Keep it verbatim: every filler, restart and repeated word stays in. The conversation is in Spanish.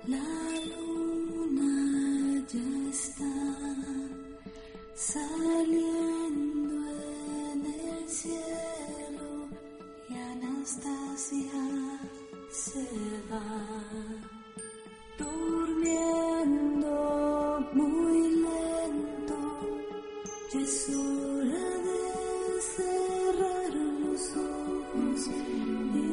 La luna ya está saliendo en el cielo y Anastasia se va durmiendo muy lento. Ya es hora de cerrar los ojos y